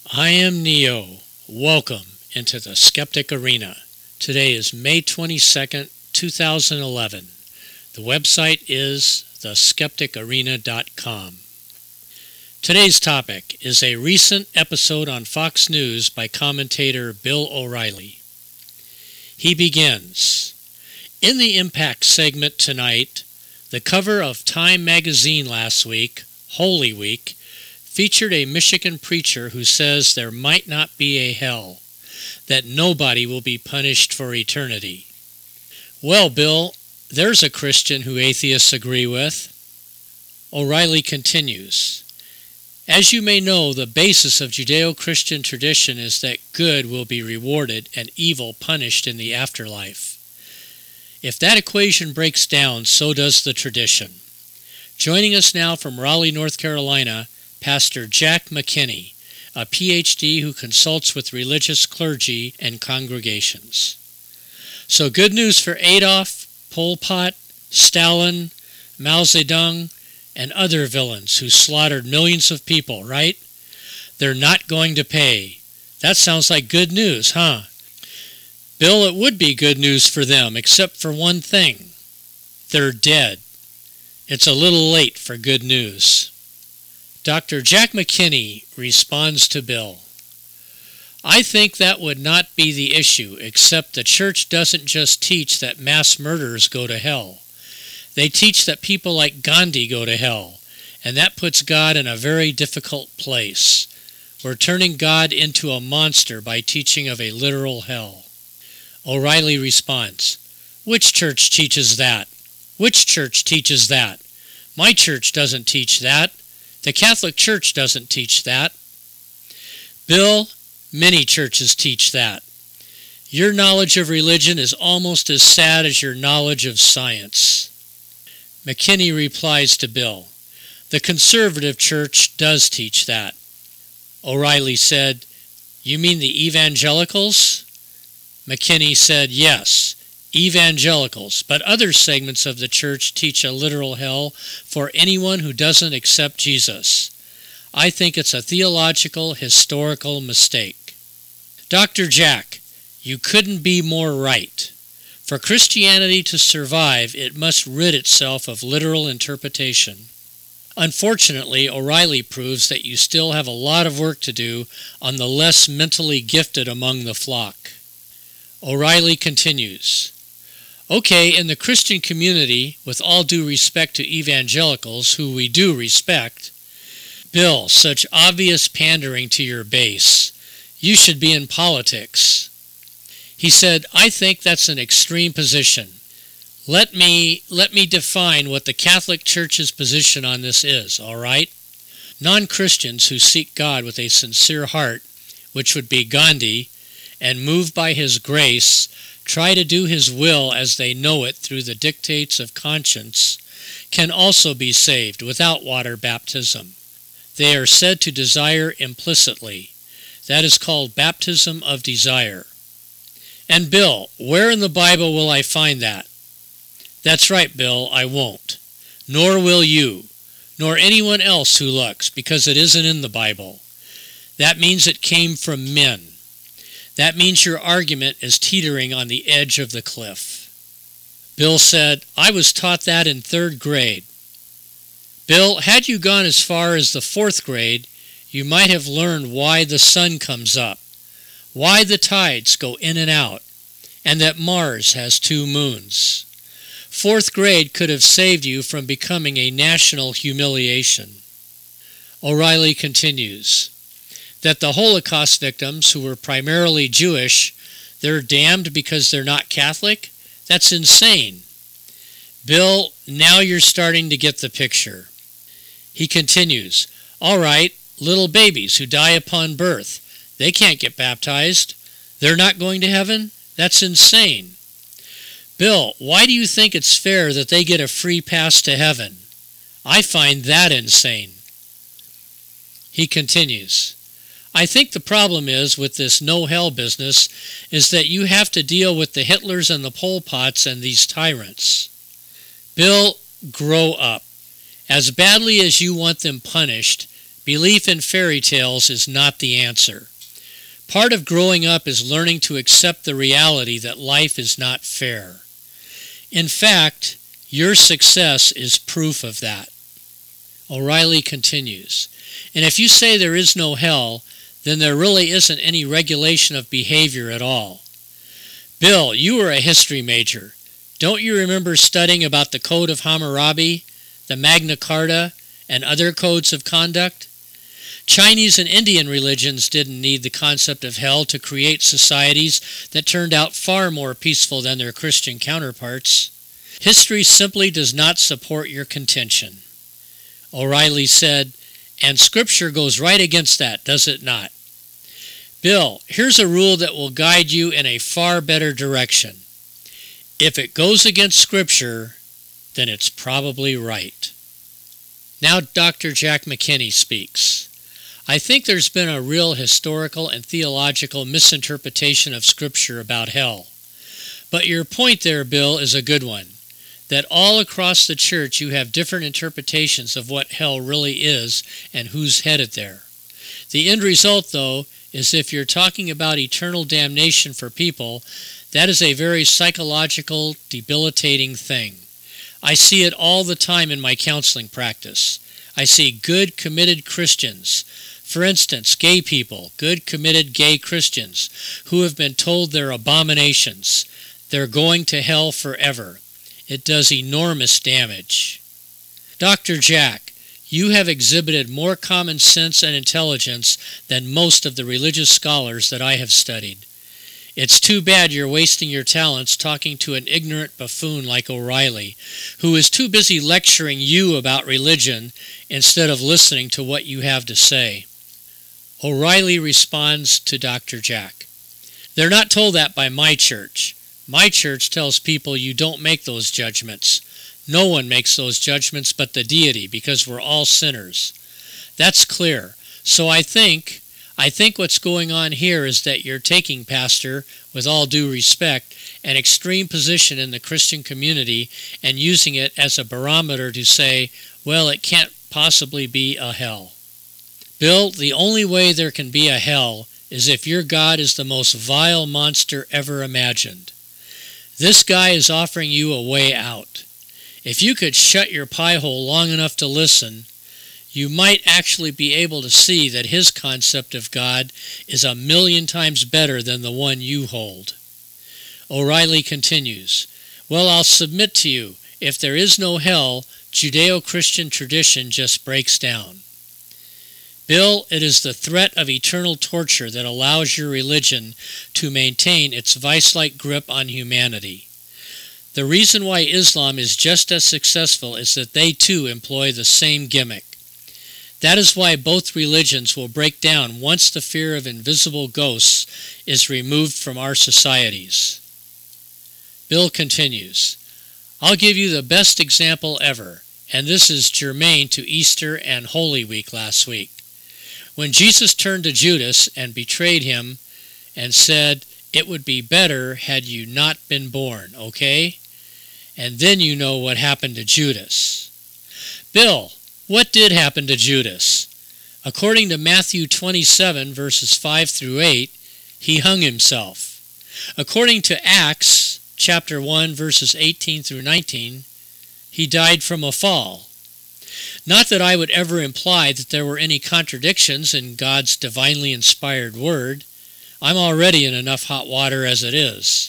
I am Neo. Welcome into the Skeptic Arena. Today is May 22nd, 2011. The website is theskepticarena.com. Today's topic is a recent episode on Fox News by commentator Bill O'Reilly. He begins, "In the Impact segment tonight, the cover of Time magazine last week, Holy Week, featured a Michigan preacher who says there might not be a hell, that nobody will be punished for eternity. Well, Bill, there's a Christian who atheists agree with." O'Reilly continues, "As you may know, the basis of Judeo-Christian tradition is that good will be rewarded and evil punished in the afterlife. If that equation breaks down, so does the tradition." Joining us now from Raleigh, North Carolina, Pastor Jack McKinney, a Ph.D. who consults with religious clergy and congregations. So good news for Adolf, Pol Pot, Stalin, Mao Zedong, and other villains who slaughtered millions of people, right? They're not going to pay. That sounds like good news, huh? Bill, it would be good news for them, except for one thing. They're dead. It's a little late for good news. Dr. Jack McKinney responds to Bill, "I think that would not be the issue, except the church doesn't just teach that mass murderers go to hell. They teach that people like Gandhi go to hell, and that puts God in a very difficult place. We're turning God into a monster by teaching of a literal hell." O'Reilly responds, "Which church teaches that? Which church teaches that? My church doesn't teach that. The Catholic Church doesn't teach that." Bill, many churches teach that. Your knowledge of religion is almost as sad as your knowledge of science. McKinney replies to Bill, "The conservative church does teach that." O'Reilly said, "You mean the evangelicals?" McKinney said, "Yes, evangelicals, but other segments of the church teach a literal hell for anyone who doesn't accept Jesus. I think it's a theological, historical mistake." Dr. Jack, you couldn't be more right. For Christianity to survive, it must rid itself of literal interpretation. Unfortunately, O'Reilly proves that you still have a lot of work to do on the less mentally gifted among the flock. O'Reilly continues, "Okay, in the Christian community, with all due respect to evangelicals, who we do respect, Bill, such obvious pandering to your base. You should be in politics." He said, "I think that's an extreme position. Let me define what the Catholic Church's position on this is, all right? Non-Christians who seek God with a sincere heart, which would be Gandhi, and moved by his grace, try to do his will as they know it through the dictates of conscience, can also be saved without water baptism. They are said to desire implicitly. That is called baptism of desire." And Bill, where in the Bible will I find that? That's right, Bill, I won't. Nor will you, nor anyone else who looks, because it isn't in the Bible. That means it came from men. That means your argument is teetering on the edge of the cliff. Bill said, "I was taught that in 3rd grade. Bill, had you gone as far as the 4th grade, you might have learned why the sun comes up, why the tides go in and out, and that Mars has 2 moons. 4th grade could have saved you from becoming a national humiliation." O'Reilly continues, "That the Holocaust victims, who were primarily Jewish, they're damned because they're not Catholic? That's insane." Bill, now you're starting to get the picture. He continues, "All right, little babies who die upon birth, they can't get baptized. They're not going to heaven? That's insane. Bill, why do you think it's fair that they get a free pass to heaven? I find that insane." He continues, "I think the problem is with this no-hell business is that you have to deal with the Hitlers and the Pol Pots and these tyrants. Bill, grow up. As badly as you want them punished, Belief in fairy tales is not the answer. Part of growing up is learning to accept the reality that life is not fair. In fact, your success is proof of that. O'Reilly continues, and if you say there is no hell, then there really isn't any regulation of behavior at all. Bill, you were a history major. Don't you remember studying about the Code of Hammurabi, the Magna Carta, and other codes of conduct? Chinese and Indian religions didn't need the concept of hell to create societies that turned out far more peaceful than their Christian counterparts. History simply does not support your contention. O'Reilly said, and Scripture goes right against that, does it not? Bill, here's a rule that will guide you in a far better direction. If it goes against Scripture, then it's probably right. Now Dr. Jack McKinney speaks. I think there's been a real historical and theological misinterpretation of Scripture about hell. But your point there, Bill, is a good one, that all across the church you have different interpretations of what hell really is and who's headed there. The end result, though, is if you're talking about eternal damnation for people, that is a very psychological, debilitating thing. I see it all the time in my counseling practice. I see good, committed Christians, for instance, gay people, good, committed gay Christians, who have been told they're abominations. They're going to hell forever. It does enormous damage. Dr. Jack, you have exhibited more common sense and intelligence than most of the religious scholars that I have studied. It's too bad you're wasting your talents talking to an ignorant buffoon like O'Reilly, who is too busy lecturing you about religion instead of listening to what you have to say. O'Reilly responds to Dr. Jack. They're not told that by my church. My church tells people you don't make those judgments. No one makes those judgments but the deity, because we're all sinners. That's clear. So I think what's going on here is that you're taking, Pastor, with all due respect, an extreme position in the Christian community and using it as a barometer to say, well, it can't possibly be a hell. Bill, the only way there can be a hell is if your God is the most vile monster ever imagined. This guy is offering you a way out. If you could shut your pie hole long enough to listen, you might actually be able to see that his concept of God is 1,000,000 times better than the one you hold. O'Reilly continues, well, I'll submit to you, if there is no hell, Judeo-Christian tradition just breaks down. Bill, it is the threat of eternal torture that allows your religion to maintain its vice-like grip on humanity. The reason why Islam is just as successful is that they too employ the same gimmick. That is why both religions will break down once the fear of invisible ghosts is removed from our societies. Bill continues, I'll give you the best example ever, and this is germane to Easter and Holy Week last week. When Jesus turned to Judas and betrayed him and said, it would be better had you not been born, okay? And then you know what happened to Judas. Bill, what did happen to Judas? According to Matthew 27, verses 5 through 8, he hung himself. According to Acts chapter 1, verses 18 through 19, he died from a fall. Not that I would ever imply that there were any contradictions in God's divinely inspired word. I'm already in enough hot water as it is.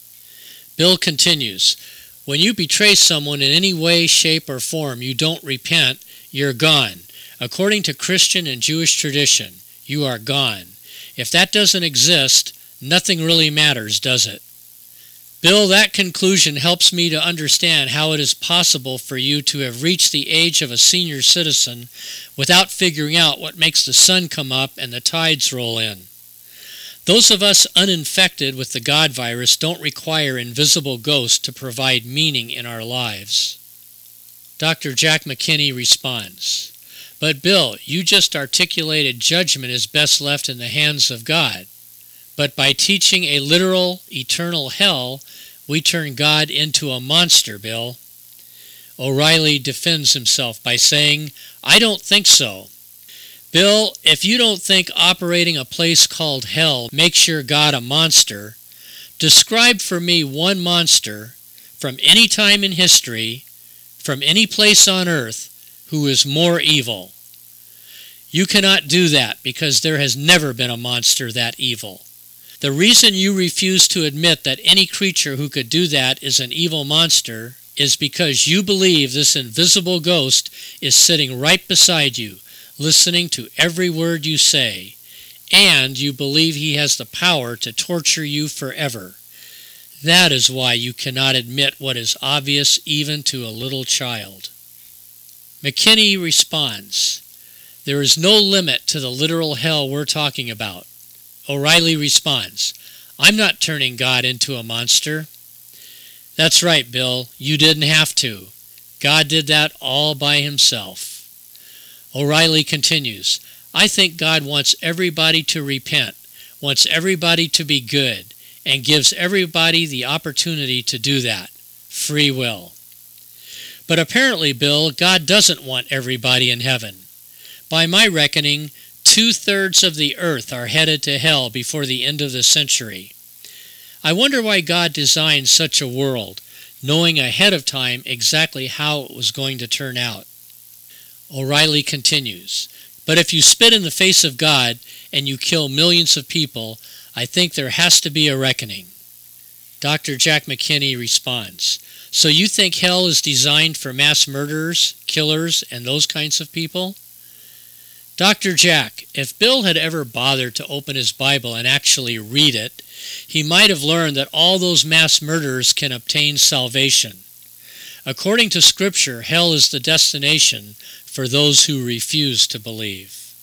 Bill continues, when you betray someone in any way, shape, or form, you don't repent, you're gone. According to Christian and Jewish tradition, you are gone. If that doesn't exist, nothing really matters, does it? Bill, that conclusion helps me to understand how it is possible for you to have reached the age of a senior citizen without figuring out what makes the sun come up and the tides roll in. Those of us uninfected with the God virus don't require invisible ghosts to provide meaning in our lives. Dr. Jack McKinney responds, but Bill, you just articulated judgment is best left in the hands of God. But by teaching a literal, eternal hell, we turn God into a monster, Bill. O'Reilly defends himself by saying, I don't think so. Bill, if you don't think operating a place called hell makes your God a monster, describe for me one monster from any time in history, from any place on earth, who is more evil. You cannot do that because there has never been a monster that evil. The reason you refuse to admit that any creature who could do that is an evil monster is because you believe this invisible ghost is sitting right beside you, listening to every word you say, and you believe he has the power to torture you forever. That is why you cannot admit what is obvious even to a little child. McKinney responds, there is no limit to the literal hell we're talking about. O'Reilly responds, I'm not turning God into a monster. That's right, Bill, you didn't have to. God did that all by himself. O'Reilly continues, I think God wants everybody to repent, wants everybody to be good, and gives everybody the opportunity to do that. Free will. But apparently, Bill, God doesn't want everybody in heaven. By my reckoning, 2/3 of the earth are headed to hell before the end of the century. I wonder why God designed such a world, knowing ahead of time exactly how it was going to turn out. O'Reilly continues, but if you spit in the face of God and you kill millions of people, I think there has to be a reckoning. Dr. Jack McKinney responds, so you think hell is designed for mass murderers, killers, and those kinds of people? Dr. Jack, if Bill had ever bothered to open his Bible and actually read it, he might have learned that all those mass murderers can obtain salvation. According to Scripture, hell is the destination for those who refuse to believe.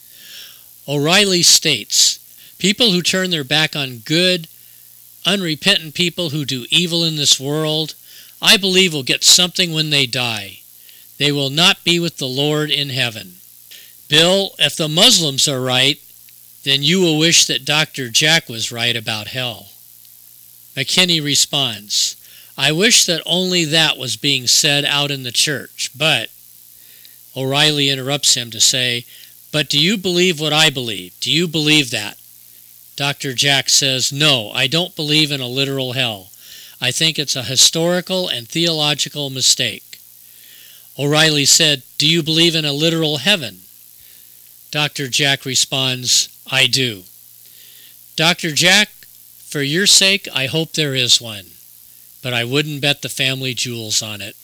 O'Reilly states, people who turn their back on good, unrepentant people who do evil in this world, I believe will get something when they die. They will not be with the Lord in heaven. Bill, if the Muslims are right, then you will wish that Dr. Jack was right about hell. McKinney responds, I wish that only that was being said out in the church, but O'Reilly interrupts him to say, but do you believe what I believe? Do you believe that? Dr. Jack says, no, I don't believe in a literal hell. I think it's a historical and theological mistake. O'Reilly said, do you believe in a literal heaven? Dr. Jack responds, I do. Dr. Jack, for your sake, I hope there is one, but I wouldn't bet the family jewels on it.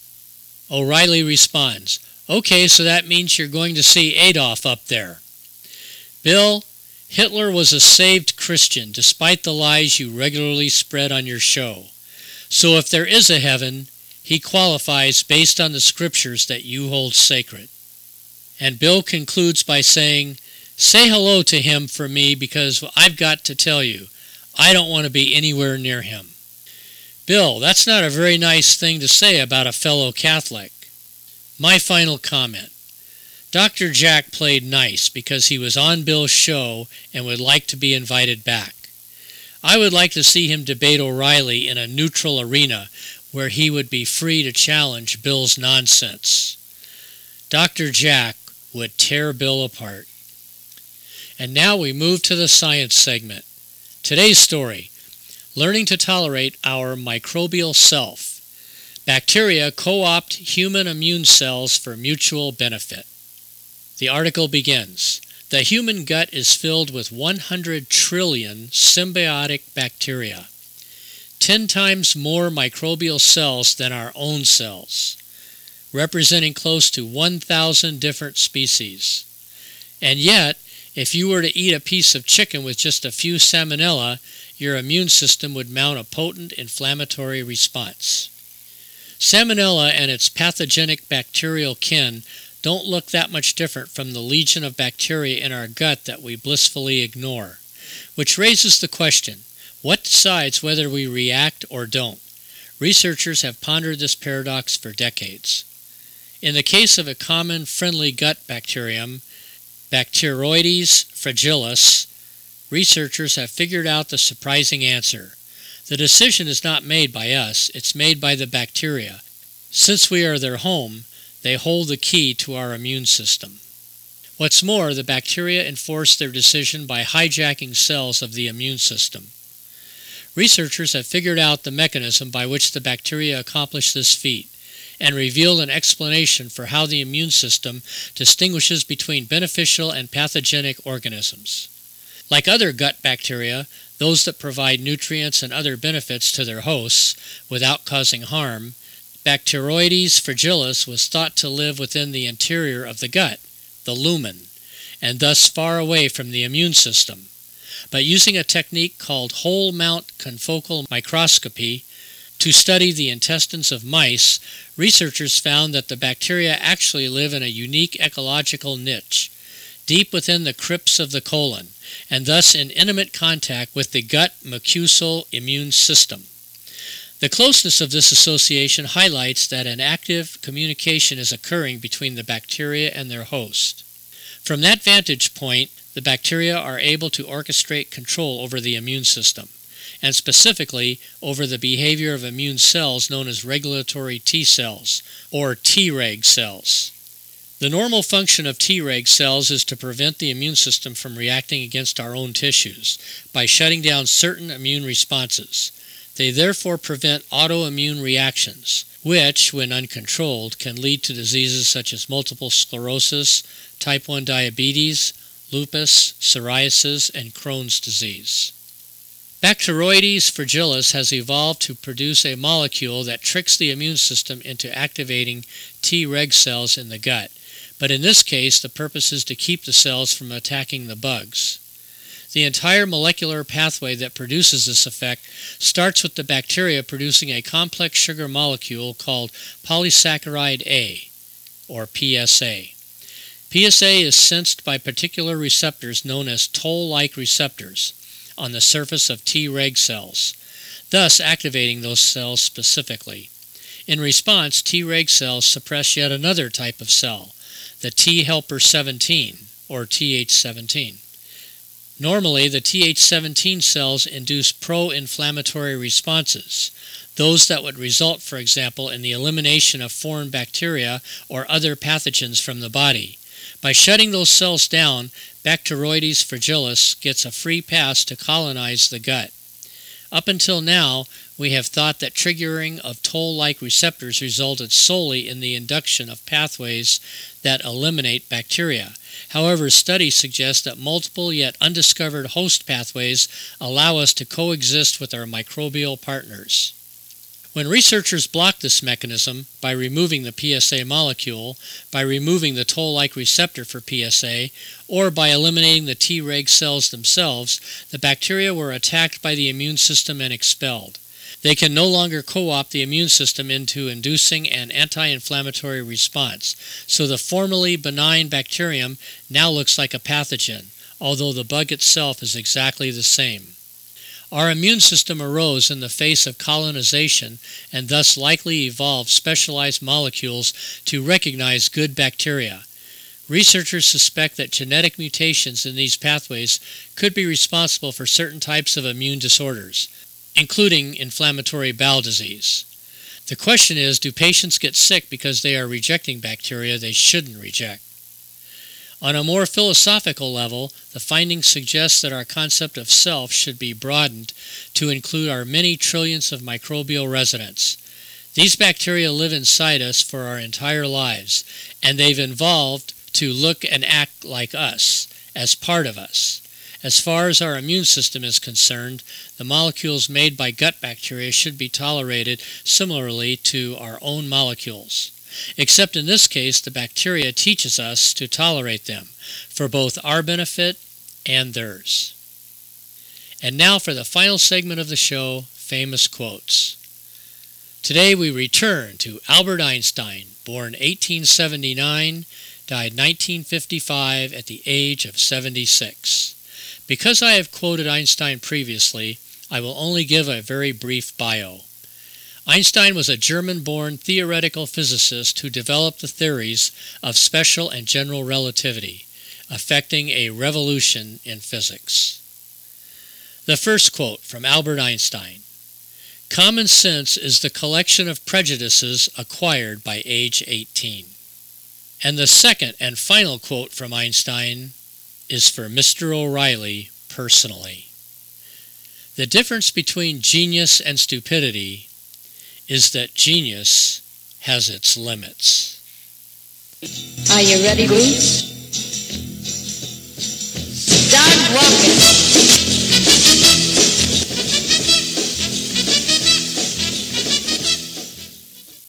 O'Reilly responds, okay, so that means you're going to see Adolf up there. Bill, Hitler was a saved Christian despite the lies you regularly spread on your show. So if there is a heaven, he qualifies based on the scriptures that you hold sacred. And Bill concludes by saying, say hello to him for me because I've got to tell you, I don't want to be anywhere near him. Bill, that's not a very nice thing to say about a fellow Catholic. My final comment. Dr. Jack played nice because he was on Bill's show and would like to be invited back. I would like to see him debate O'Reilly in a neutral arena where he would be free to challenge Bill's nonsense. Dr. Jack would tear Bill apart. And now we move to the science segment. Today's story, learning to tolerate our microbial self. Bacteria co-opt human immune cells for mutual benefit. The article begins, the human gut is filled with 100 trillion symbiotic bacteria, 10 times more microbial cells than our own cells, representing close to 1,000 different species. And yet, if you were to eat a piece of chicken with just a few salmonella, your immune system would mount a potent inflammatory response. Salmonella and its pathogenic bacterial kin don't look that much different from the legion of bacteria in our gut that we blissfully ignore, which raises the question, what decides whether we react or don't? Researchers have pondered this paradox for decades. In the case of a common friendly gut bacterium, Bacteroides fragilis, researchers have figured out the surprising answer. The decision is not made by us, it's made by the bacteria. Since we are their home, they hold the key to our immune system. What's more, the bacteria enforce their decision by hijacking cells of the immune system. Researchers have figured out the mechanism by which the bacteria accomplish this feat and revealed an explanation for how the immune system distinguishes between beneficial and pathogenic organisms. Like other gut bacteria, those that provide nutrients and other benefits to their hosts without causing harm, Bacteroides fragilis was thought to live within the interior of the gut, the lumen, and thus far away from the immune system. But using a technique called whole mount confocal microscopy to study the intestines of mice, researchers found that the bacteria actually live in a unique ecological niche, deep within the crypts of the colon, and thus in intimate contact with the gut mucosal immune system. The closeness of this association highlights that an active communication is occurring between the bacteria and their host. From that vantage point, the bacteria are able to orchestrate control over the immune system, and specifically over the behavior of immune cells known as regulatory T cells, or Treg cells. The normal function of Treg cells is to prevent the immune system from reacting against our own tissues by shutting down certain immune responses. They therefore prevent autoimmune reactions, which, when uncontrolled, can lead to diseases such as multiple sclerosis, type 1 diabetes, lupus, psoriasis, and Crohn's disease. Bacteroides fragilis has evolved to produce a molecule that tricks the immune system into activating Treg cells in the gut, but in this case the purpose is to keep the cells from attacking the bugs. The entire molecular pathway that produces this effect starts with the bacteria producing a complex sugar molecule called polysaccharide A, or PSA. PSA is sensed by particular receptors known as toll-like receptors on the surface of Treg cells, thus activating those cells specifically. In response, Treg cells suppress yet another type of cell, the T helper 17, or Th17. Normally, the Th17 cells induce pro-inflammatory responses, those that would result, for example, in the elimination of foreign bacteria or other pathogens from the body. By shutting those cells down, Bacteroides fragilis gets a free pass to colonize the gut. Up until now, we have thought that triggering of toll-like receptors resulted solely in the induction of pathways that eliminate bacteria. However, studies suggest that multiple yet undiscovered host pathways allow us to coexist with our microbial partners. When researchers block this mechanism by removing the PSA molecule, by removing the toll-like receptor for PSA, or by eliminating the Treg cells themselves, the bacteria were attacked by the immune system and expelled. They can no longer co-opt the immune system into inducing an anti-inflammatory response, so the formerly benign bacterium now looks like a pathogen, although the bug itself is exactly the same. Our immune system arose in the face of colonization and thus likely evolved specialized molecules to recognize good bacteria. Researchers suspect that genetic mutations in these pathways could be responsible for certain types of immune disorders, including inflammatory bowel disease. The question is, do patients get sick because they are rejecting bacteria they shouldn't reject? On a more philosophical level, the findings suggest that our concept of self should be broadened to include our many trillions of microbial residents. These bacteria live inside us for our entire lives, and they've evolved to look and act like us, as part of us. As far as our immune system is concerned, the molecules made by gut bacteria should be tolerated similarly to our own molecules. Except in this case, the bacteria teaches us to tolerate them, for both our benefit and theirs. And now for the final segment of the show, Famous Quotes. Today we return to Albert Einstein, born 1879, died 1955 at the age of 76. Because I have quoted Einstein previously, I will only give a very brief bio. Einstein was a German-born theoretical physicist who developed the theories of special and general relativity, effecting a revolution in physics. The first quote from Albert Einstein: "Common sense is the collection of prejudices acquired by age 18. And the second and final quote from Einstein is for Mr. O'Reilly personally. The difference between genius and stupidity is that genius has its limits. Are you ready, Bruce? Start walking.